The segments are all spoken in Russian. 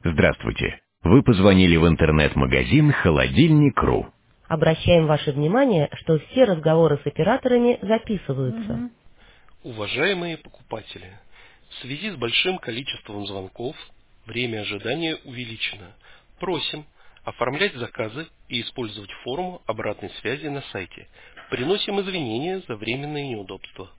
Здравствуйте. Вы позвонили в интернет-магазин «Холодильник.ру». Обращаем ваше внимание, что все разговоры с операторами записываются. Уважаемые покупатели, в связи с большим количеством звонков время ожидания увеличено. Просим оформлять заказы и использовать форму обратной связи на сайте. Приносим извинения за временные неудобства.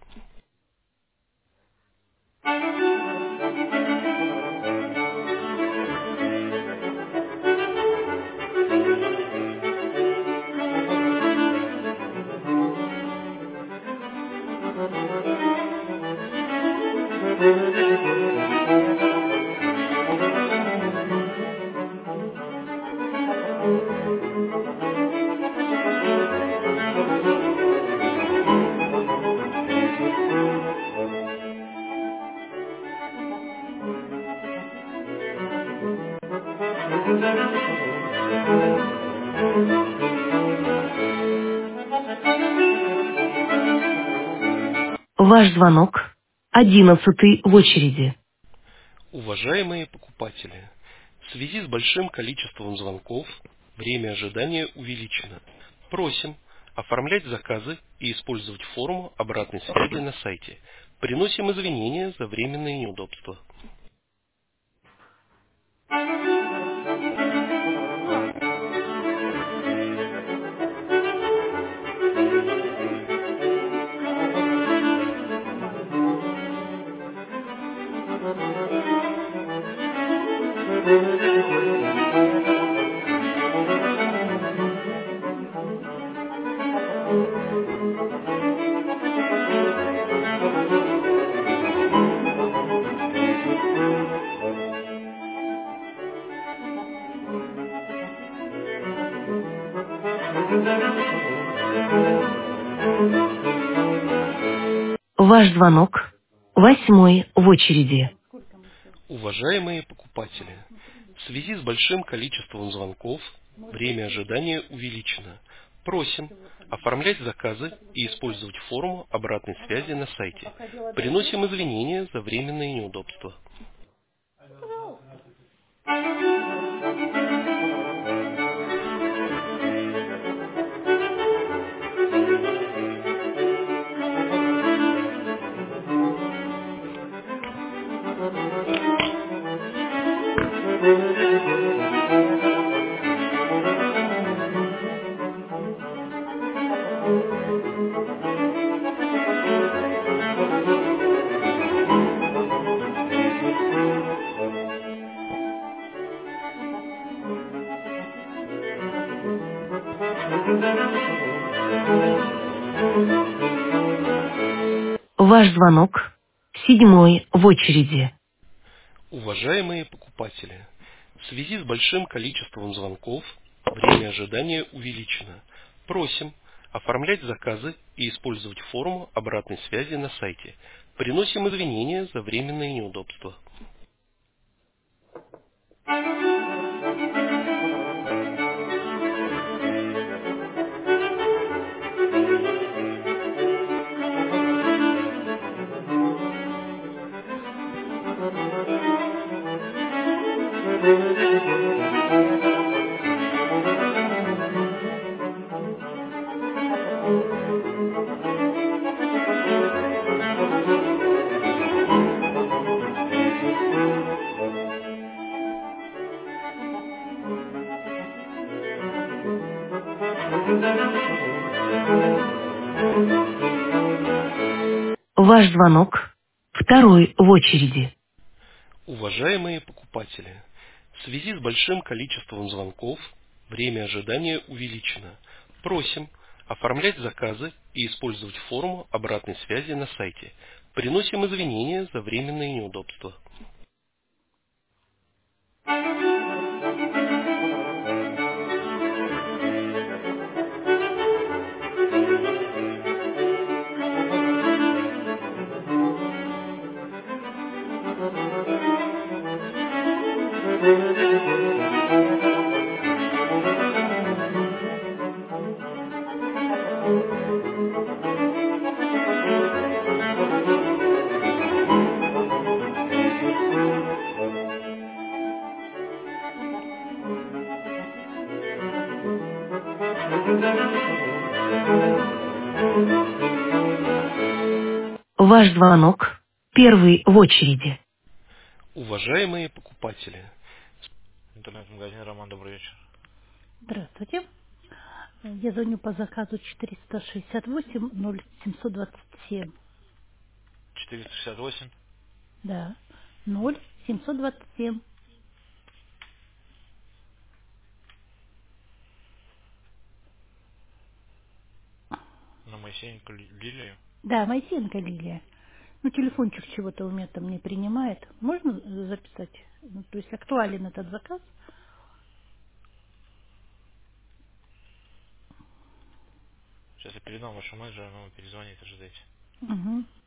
Ваш звонок 11 в очереди. Уважаемые покупатели, в связи с большим количеством звонков время ожидания увеличено. Просим оформлять заказы и использовать форму обратной связи на сайте. Приносим извинения за временные неудобства. Ваш звонок 8 в очереди. Уважаемые покупатели, в связи с большим количеством звонков время ожидания увеличено. Просим оформлять заказы и использовать форму обратной связи на сайте. Приносим извинения за временные неудобства. Ваш звонок 7 в очереди. Уважаемые покупатели, в связи с большим количеством звонков время ожидания увеличено. Просим оформлять заказы и использовать форму обратной связи на сайте. Приносим извинения за временные неудобства. Ваш звонок 2 в очереди. Уважаемые покупатели, в связи с большим количеством звонков время ожидания увеличено. Просим оформлять заказы и использовать форму обратной связи на сайте. Приносим извинения за временные неудобства. Ваш звонок первый в очереди. Уважаемые покупатели, Интернет-магазин Роман, добрый вечер. Здравствуйте. Я звоню по заказу 468-0727. 468. Да. 0727. На Моисеенко Лилию. Да, Моисеенко Лилия. Ну, телефончик чего-то у меня там не принимает. Можно записать? Ну, то есть актуален этот заказ? Сейчас я передам вашему менеджеру, но он перезвонит, ожидайте. Угу.